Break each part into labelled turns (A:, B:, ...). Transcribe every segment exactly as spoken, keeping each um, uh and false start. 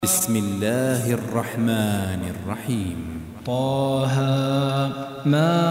A: بسم الله الرحمن الرحيم.
B: طه ما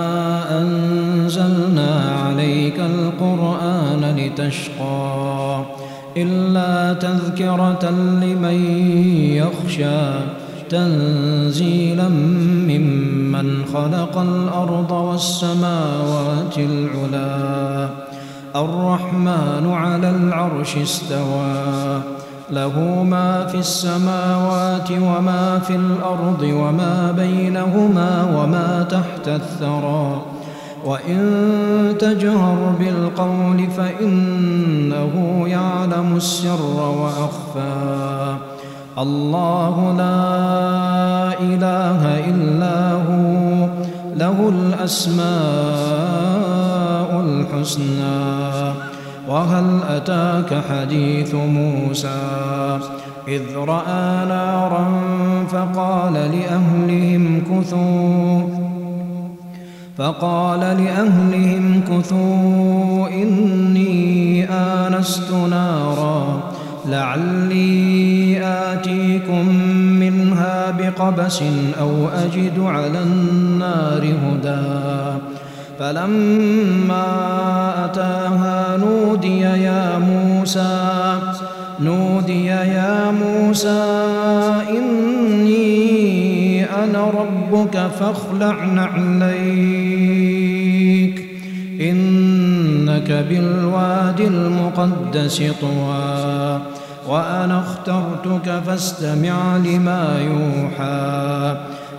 B: أنزلنا عليك القرآن لتشقى إلا تذكرة لمن يخشى تنزيلا ممن خلق الأرض والسماوات العلى الرحمن على العرش استوى له ما في السماوات وما في الأرض وما بينهما وما تحت الثرى وإن تجهر بالقول فإنه يعلم السر وأخفى الله لا إله إلا هو له الأسماء الحسنى. وهل أتاك حديث موسى إذ رأى نارا فقال لأهلهم كثوا فقال لأهلهم كثوا إني آنست نارا لعلي آتيكم منها بقبس أو أجد على النار هدى. فلما أتاها نودي يا موسى نودي يا موسى إني أنا ربك فاخلع نعليك إنك بالواد المقدس طوى وأنا اخترتك فاستمع لما يوحى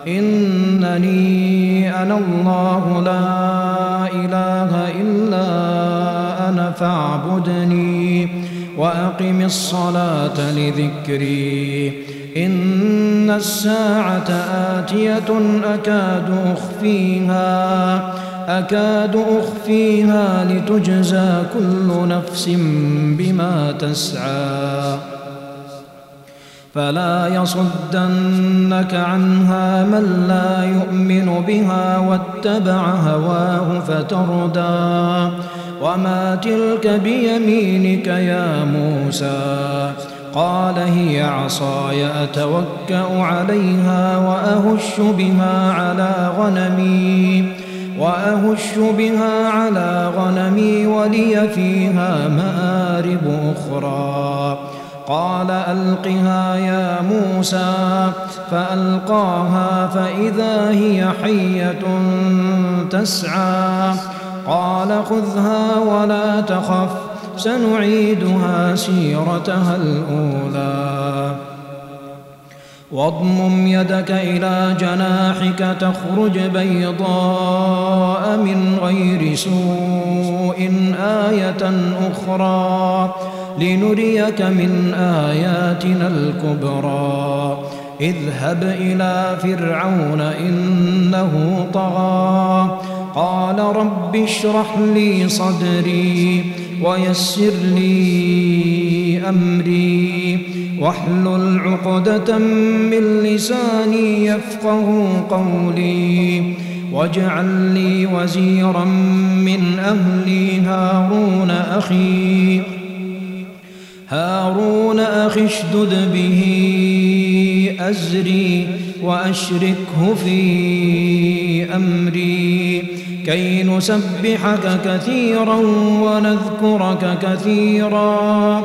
B: إنني أنا الله لا إله إلا أنا فاعبدني وأقم الصلاة لذكري إن الساعة آتية أكاد أخفيها أكاد أخفيها لتجزى كل نفس بما تسعى فلا يصدنك عنها من لا يؤمن بها واتبع هواه فتردى. وما تلك بيمينك يا موسى قال هي عصاي أتوكأ عليها وأهش بها على غنمي وأهش بها على غنمي ولي فيها مآرب أخرى. قال ألقها يا موسى فألقاها فإذا هي حية تسعى قال خذها ولا تخف سنعيدها سيرتها الأولى واضمم يدك إلى جناحك تخرج بيضاء من غير سوء آية أخرى لنريك من آياتنا الكبرى. اذهب إلى فرعون إنه طغى قال رب اشرح لي صدري ويسر لي أمري واحلل عقدة من لساني يفقه قولي واجعل لي وزيرا من أهلي هارون أخي هارون أخي اشدد به أزري وأشركه في أمري كي نسبحك كثيرا ونذكرك كثيرا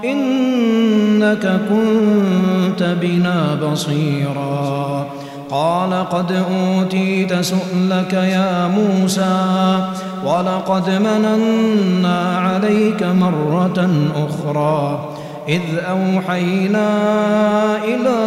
B: إنك كنت بنا بصيرا. قال قد أوتيت سؤلك يا موسى ولقد مننا عليك مرة أخرى إذ أوحينا إلى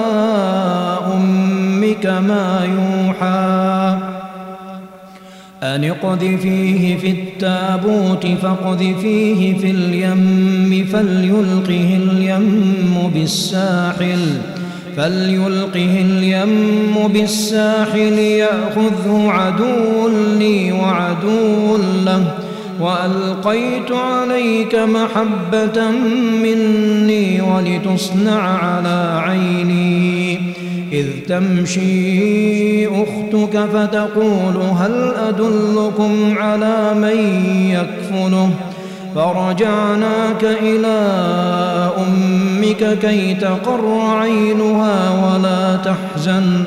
B: أمك ما يوحى أن اقذفيه في التابوت فاقذفيه في اليم فليلقه اليم بالساحل فليلقه اليم بالساحل يأخذه عدو لي وعدو له وألقيت عليك محبة مني ولتصنع على عيني إذ تمشي أختك فتقول هل أدلكم على من يكفله فرجعناك إلى أمك كي تقر عينها ولا تحزن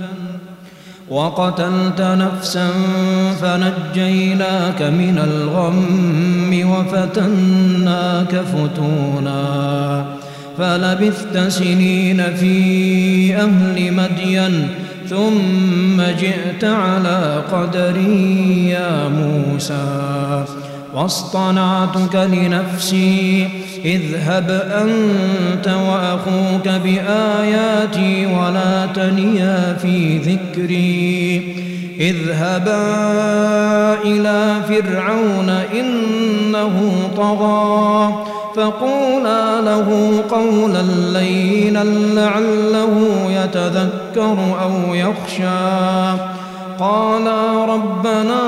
B: وقتلت نفسا فنجيناك من الغم وفتناك فتونا فلبثت سنين في أهل مدين ثم جئت على قدري يا موسى واصطنعتك لنفسي اذهب أنت وأخوك بآياتي ولا تنيا في ذكري اذهبا إلى فرعون إنه طغى فقولا له قولا لينا لعله يتذكر أو يخشى قالا ربنا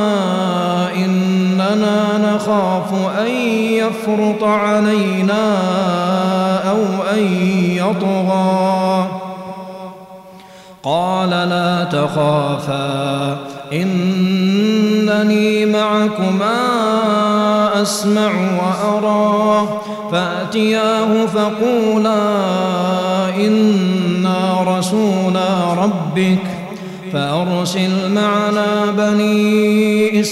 B: إننا نخاف أن يفرط علينا أو أن يطغى قال لا تخافا إنني معكما أسمع وأرى فأتياه فقولا إنا رسولا ربك فأرسل معنا بني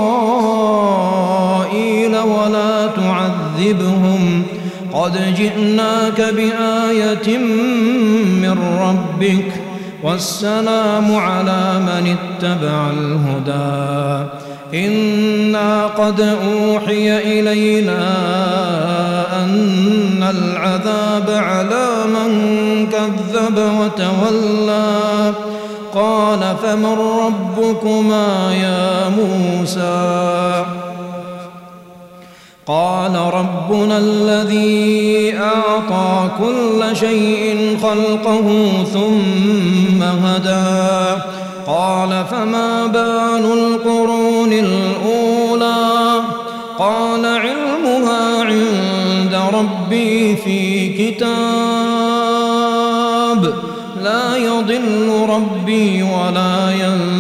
B: إسرائيل ولا تعذبهم قد جئناك بآية من ربك والسلام على من اتبع الهدى إنا قد أوحي إلينا أن العذاب على من كذب وتولى قال فمن ربكما يا موسى قال ربنا الذي أعطى كل شيء خلقه ثم هدى قال فما بال القرون الأولى قال علمها عند ربي في كتاب لا يضل ربي ولا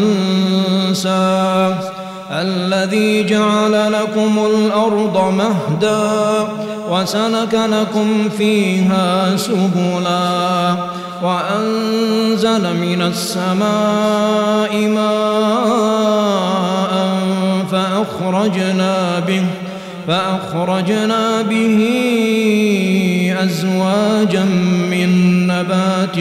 B: ينسى الذي جعل لكم الأرض مهدا وسلك لكم فيها سبلا وأنزل من السماء ماء فأخرجنا به فأخرجنا به أزواجا من نبات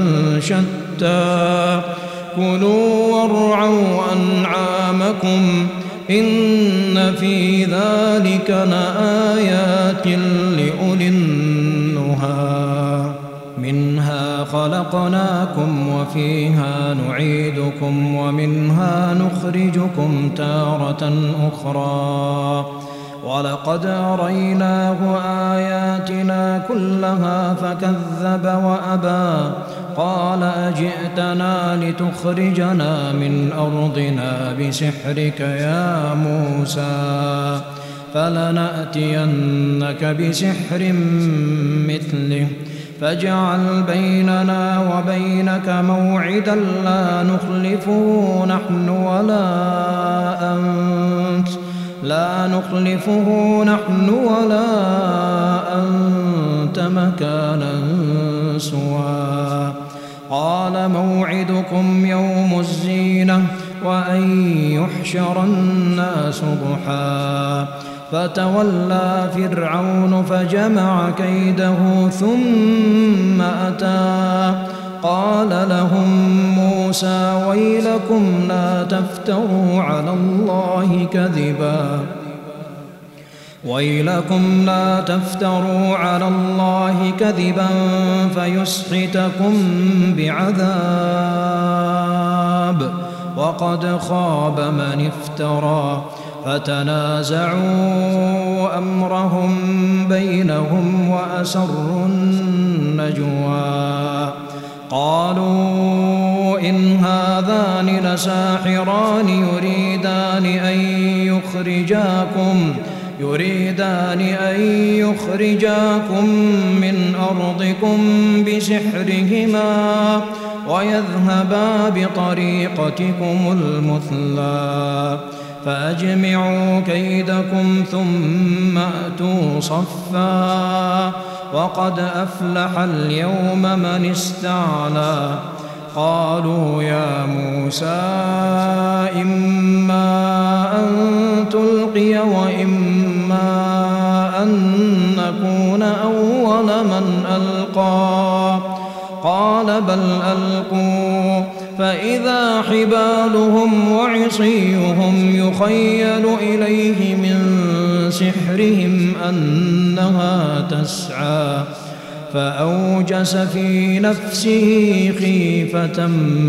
B: شتى كلوا وارعوا أنعامكم إن في ذلك لآيات لأولي النهى منها خلقناكم وفيها نعيدكم ومنها نخرجكم تارة أخرى ولقد أريناه آياتنا كلها فكذب وأبى قال أجئتنا لتخرجنا من أرضنا بسحرك يا موسى فلنأتينك بسحر مثله فاجعل بيننا وبينك موعدا لا نخلفه نحن ولا أنت لا نخلفه نحن ولا أنت مكانا سوى قال موعدكم يوم الزينة وأن يحشر الناس ضحى فتولى فرعون فجمع كيده ثم أتى قال لهم موسى ويلكم لا تفتروا على الله كذبا ويلكم لا تفتروا على الله كذبا فيسحتكم بعذاب وقد خاب من افترى فتنازعوا أمرهم بينهم وأسروا النجوى قالوا إن هذان لساحران يريدان أن يخرجاكم يريدان أن يخرجاكم من أرضكم بسحرهما ويذهبا بطريقتكم المثلى فأجمعوا كيدكم ثم أتوا صفا وقد أفلح اليوم من استعلى قالوا يا موسى إما أن تلقي وإما أن نكون أول من ألقى قال بل ألقوا فإذا حبالهم وعصيهم يخيل إليه من سحرهم أنها تسعى فأوجس في نفسه خيفة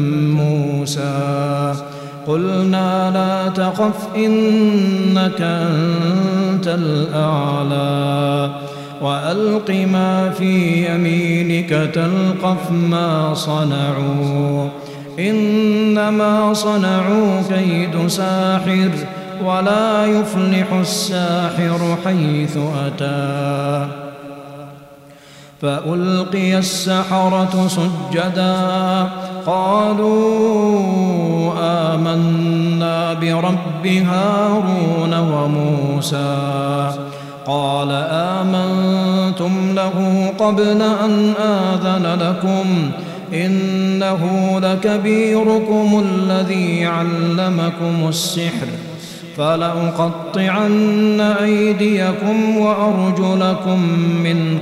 B: موسى قلنا لا تخف إنك أنت الأعلى وألق ما في يمينك تلقف ما صنعوا إنما صنعوا كيد ساحر ولا يفلح الساحر حيث أتى فألقي السحرة سجدا قالوا آمنا برب هارون وموسى قال آمنتم له قبل أن آذن لكم إنه لكبيركم الذي علمكم السحر فلأقطعن أيديكم وأرجلكم من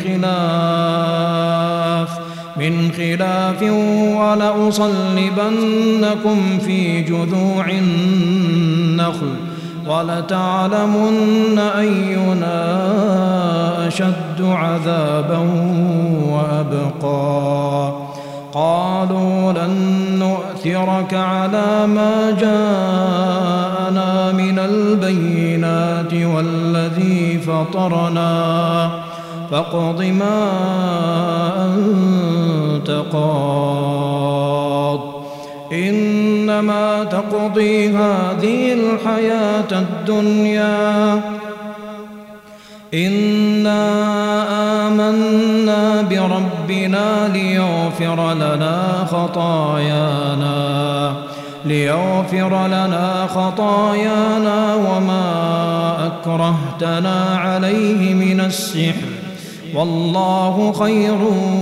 B: خلاف من خلاف ولأصلبنكم في جذوع النخل ولتعلمن أينا أشد عذابا وأبقى قالوا لن نؤثرك على ما جاءنا من البينات والذي فطرنا فاقض ما أنت قاض إنما تقضي هذه الحياة الدنيا إنا آمنا بربنا ليغفر لنا خطايانا ليغفر لنا خطايانا وما أكرهتنا عليه من السحر والله خير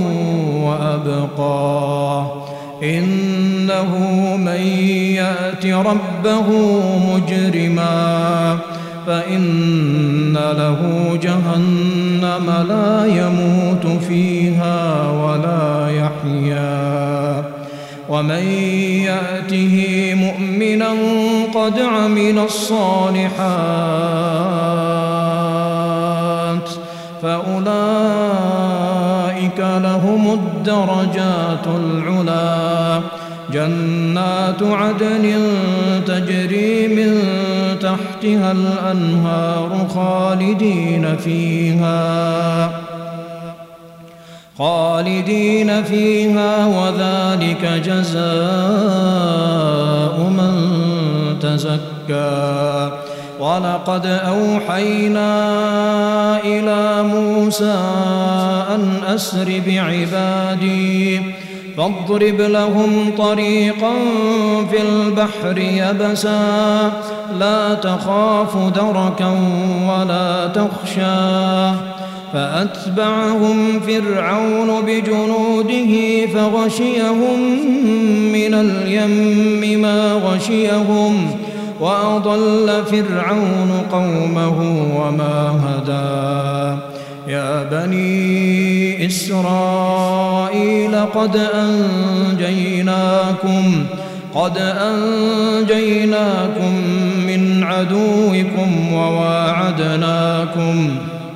B: وأبقى إنه من يأت ربه مجرما فإن له جهنم لا يموت فيها ولا يحيا ومن يأته مؤمنا قد عمل الصالحات فأولئك لهم الدرجات العلى جنات عدن تجري من تحتها الأنهار خالدين فيها خالدين فيها وذلك جزاء من تزكى ولقد أوحينا إلى موسى أن أسر بعبادي فاضرب لهم طريقا في البحر يبسا لا تخاف دركا ولا تخشى فأتبعهم فرعون بجنوده فغشيهم من اليم ما غشيهم وأضل فرعون قومه وما هدى يا بني إسرائيل قد أنجيناكم قد أنجيناكم من عدوكم وواعدناكم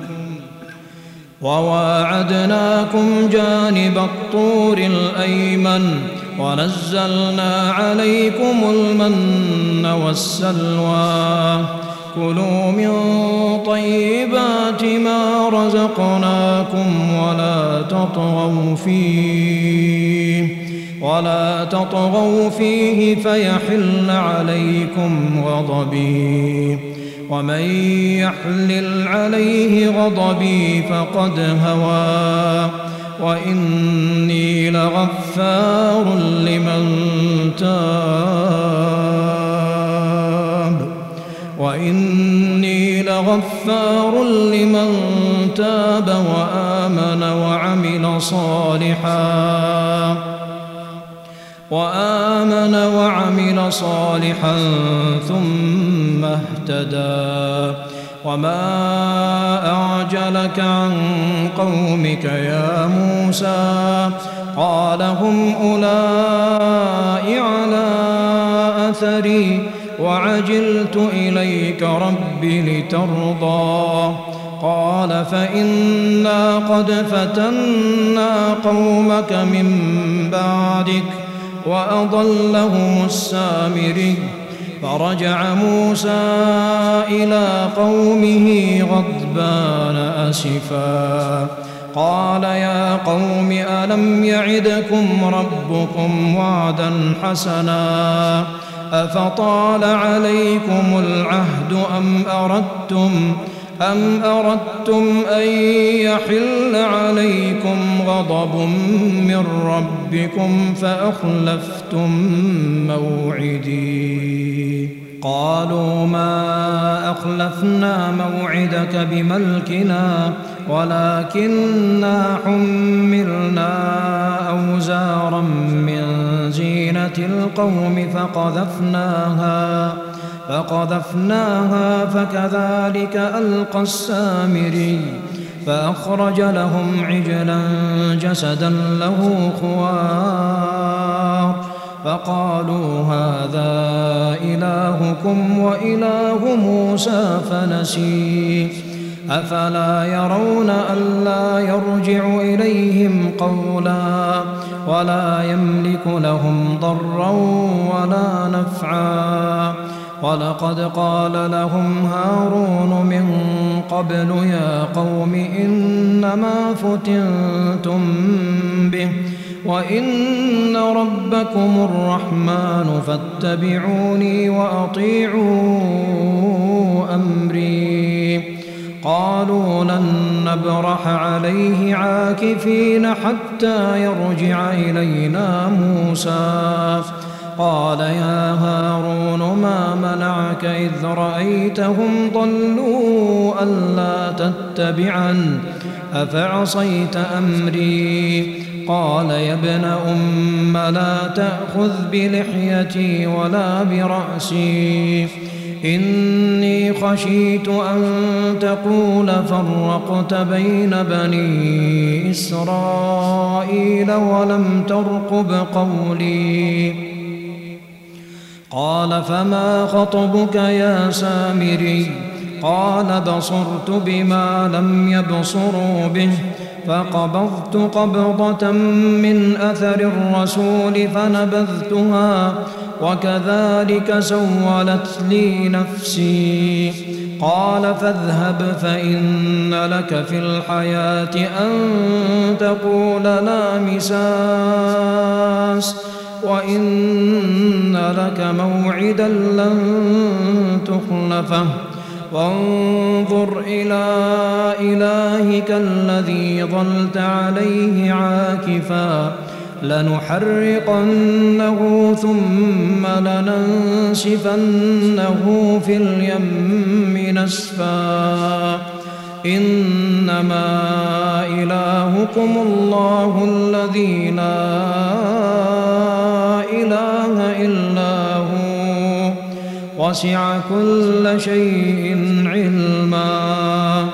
B: وواعدناكم جانب الطور الأيمن ونزلنا عليكم المن والسلوى كلوا من طيبات ما رزقناكم ولا تطغوا فيه ولا تطغوا فيه فيحل عليكم غضبي ومن يحلل عليه غضبي فقد هوى وإني لغفار لمن تاب وإني لغفار لمن تاب وآمن وعمل صالحا وآمن وعمل صالحا ثم اهتدى وما أعجلك عن قومك يا موسى قال هم أولئك على أثري وعجلت إليك رب لترضى قال فإنا قد فتنا قومك من بعدك وأضلهم السامري فرجع موسى إلى قومه غضبان أسفا قال يا قوم ألم يعدكم ربكم وعدا حسنا أفطال عليكم العهد أم أردتم أم أردتم أن يحل عليكم غضب من ربكم فأخلفتم موعدي قالوا ما أخلفنا موعدك بملكنا ولكننا حملنا أوزارا من زينة القوم فقذفناها فقذفناها فكذلك ألقى السامري فأخرج لهم عجلا جسدا له خوار فقالوا هذا إلهكم وإله موسى فنسي أفلا يرون ألا يرجع إليهم قولا ولا يملك لهم ضرا ولا نفعا ولقد قال لهم هارون من قبل يا قوم إنما فتنتم به وإن ربكم الرحمن فاتبعوني وأطيعوا أمري قالوا لن نبرح عليه عاكفين حتى يرجع إلينا موسى قال يا هارون ما منعك إذ رأيتهم ضلوا ألا تتبعن أفعصيت أمري قال يا ابن أم لا تأخذ بلحيتي ولا برأسي إني خشيت أن تقول فرقت بين بني إسرائيل ولم ترقب قولي قال فما خطبك يا سامري قال بصرت بما لم يبصروا به فقبضت قبضة من أثر الرسول فنبذتها وكذلك سولت لي نفسي قال فاذهب فإن لك في الحياة أن تقول لا مساس وإن لك موعدا لن تخلفه وانظر إلى إلهك الذي ظلت عليه عاكفا لنحرقنه ثم لننسفنه في اليم نسفا إنما إلهكم الله الذي لا إله إلا هو وسع كل شيء علما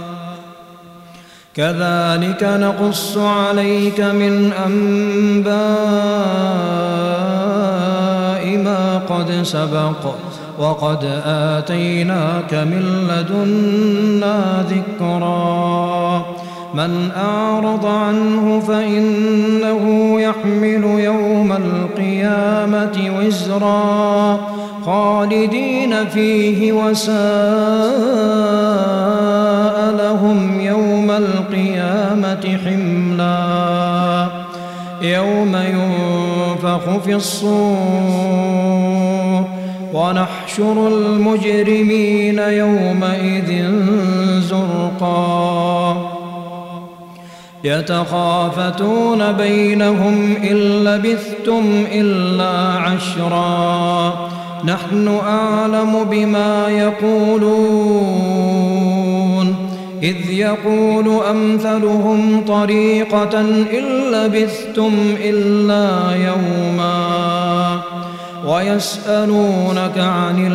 B: كذلك نقص عليك من أنباء ما قد سبق وقد آتيناك من لدنا ذكرا من أعرض عنه فإنه يحمل يوم القيامة وزرا خالدين فيه وساء لهم يوم القيامة حملا يوم ينفخ في الصور ونحشر المجرمين يومئذ زرقا يتخافتون بينهم إن لبثتم إلا عشرا نحن أعلم بما يقولون إذ يقول أمثلهم طريقة إن لبثتم إلا يوما ويسألونك عن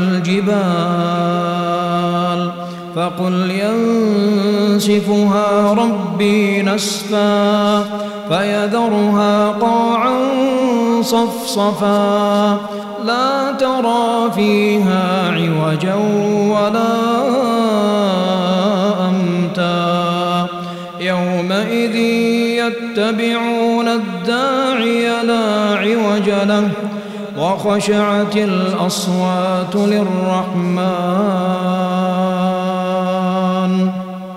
B: الجبال فقل ينسفها ربي نسفا فيذرها قاعا صفصفا لا ترى فيها عوجا ولا أمتا يومئذ يتبعون الداعي لا عوج له وخشعت الأصوات للرحمن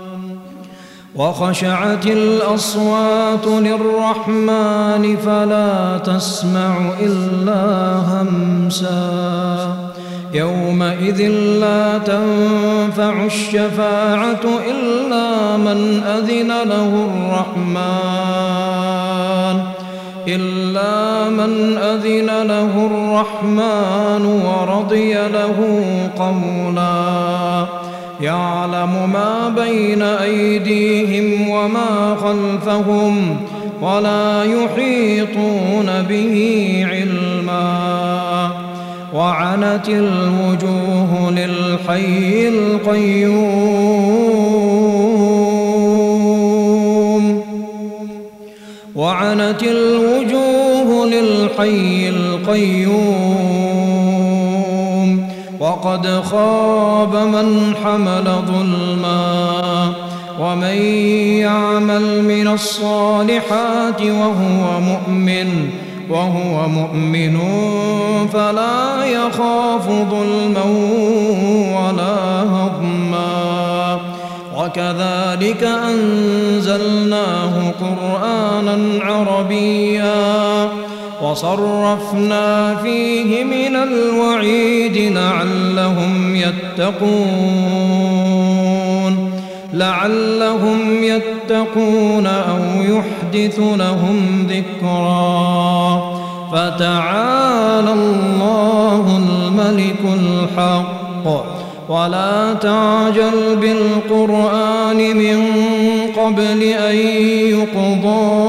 B: وخشعت الأصوات للرحمن فلا تسمع إلا همسا يومئذ لا تنفع الشفاعة إلا من أذن له الرحمن إلا من أذن له الرحمن ورضي له قولا يعلم ما بين أيديهم وما خلفهم ولا يحيطون به علما وعنت الوجوه للحي القيوم وعنت الوجوه للحي القيوم وقد خاب من حمل ظلما ومن يعمل من الصالحات وهو مؤمن وهو مؤمن فلا يخاف ظلما ولا هضما وكذلك أنزلناه قرآنا عربيا وصرفنا فيه من الوعيد لعلهم يتقون لعلهم يتقون أو يحدث لهم ذكرا فتعالى الله الملك الحق ولا تعجل بالقرآن من قبل أن يقضى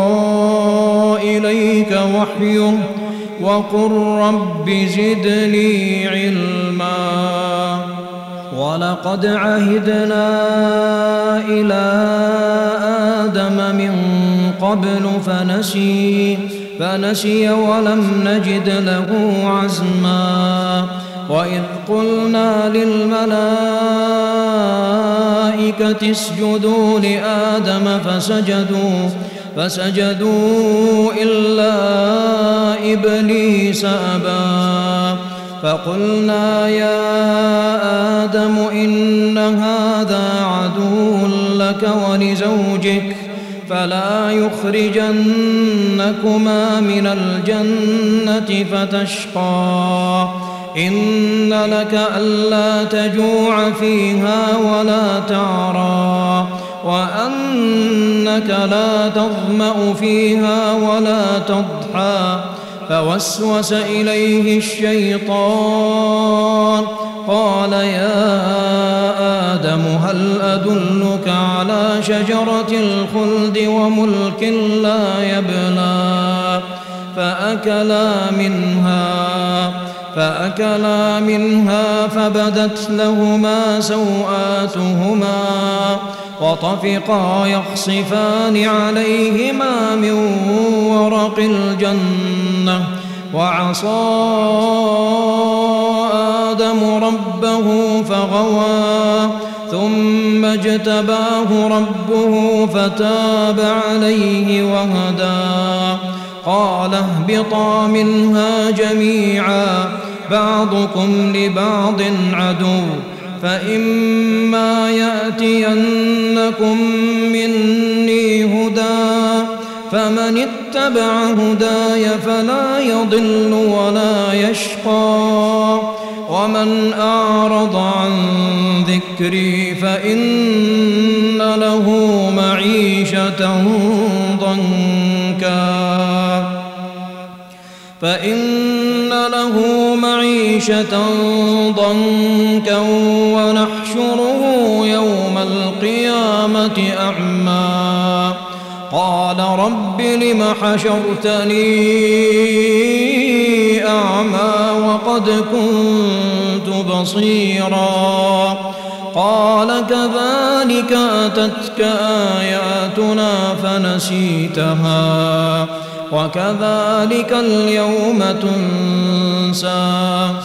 B: إليك وحيه وقل رب زدني علما ولقد عهدنا إلى آدم من قبل فنسي فنسي ولم نجد له عزما وإذ قلنا للملائكة اسجدوا لآدم فسجدوا فسجدوا إلا إبليس أبى فقلنا يا آدم إن هذا عدو لك ولزوجك فلا يخرجنكما من الجنة فتشقى إن لك ألا تجوع فيها ولا تعرى وأنك لا تظمأ فيها ولا تضحى فوسوس إليه الشيطان قال يا آدم هل أدلك على شجرة الخلد وملك لا يبلى فأكلا منها فأكلا منها فبدت لهما سوآتهما وطفقا يخصفان عليهما من ورق الجنة وعصى آدم ربه فغوى ثم اجتباه ربه فتاب عليه وهدى قال اهبطا منها جميعا بعضكم لبعض عدو فإما يأتينكم مني هدى فمن اتبع هداي فلا يضل ولا يشقى ومن أعرض عن ذكري فإن له معيشة ضنكا فإن له معيشة ضنكا ونحشره يوم القيامة أعمى قال رب لم حشرتني أعمى وقد كنت بصيرا قال كذلك أتتك آياتنا فنسيتها وكذلك اليوم تنسى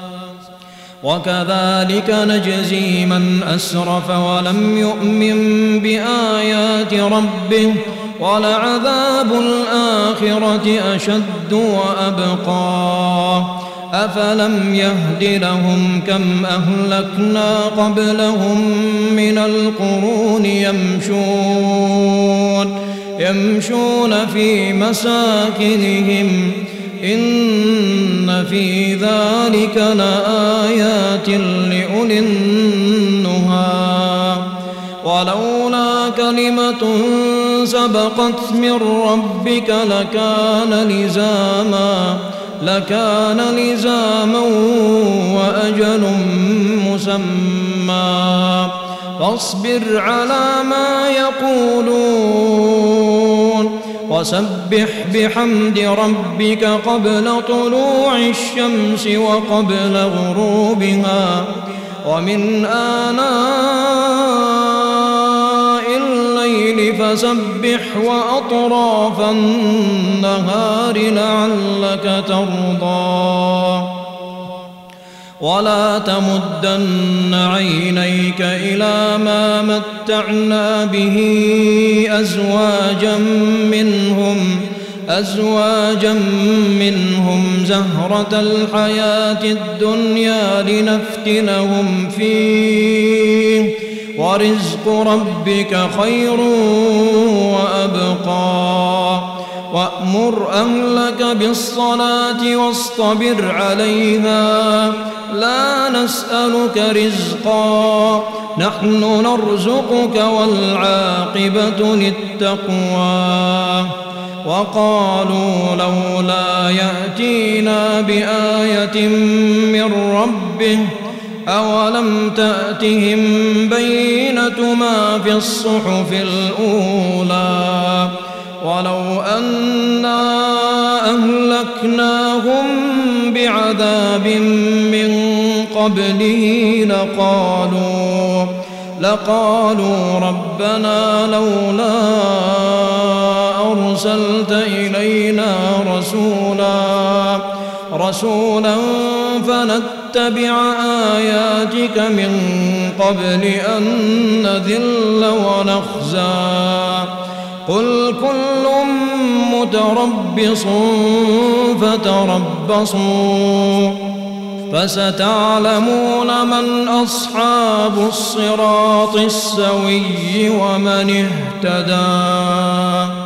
B: وكذلك نجزي من أسرف ولم يؤمن بآيات ربه ولعذاب الآخرة أشد وأبقى أفلم يهد لهم كم أهلكنا قبلهم من القرون يمشون يمشون في مساكنهم إن في ذلك لآيات لأولي النهى ولولا كلمة سبقت من ربك لكان لزاما لكان لزاما وأجل مسمى فاصبر على ما يقولون وسبح بحمد ربك قبل طلوع الشمس وقبل غروبها ومن آناء الليل فسبح وأطراف النهار لعلك ترضى ولا تمدن عينيك إلى ما متعنا به أزواجا منهم أزواجا منهم زهرة الحياة الدنيا لنفتنهم فيه ورزق ربك خير وأبقى وأمر أهلك بالصلاة واصطبر عليها لا نسألك رزقا نحن نرزقك والعاقبة للتقوى وقالوا لولا يأتينا بآية من ربه أولم تأتهم بينة ما في الصحف الأولى ولو أنا أهلكناهم بعذاب من قبله لقالوا لقالوا ربنا لولا أرسلت إلينا رسولا رسولا فنتبع آياتك من قبل أن نذل ونخزى قل كل متربص فتربصوا فستعلمون من أصحاب الصراط السوي ومن اهتدى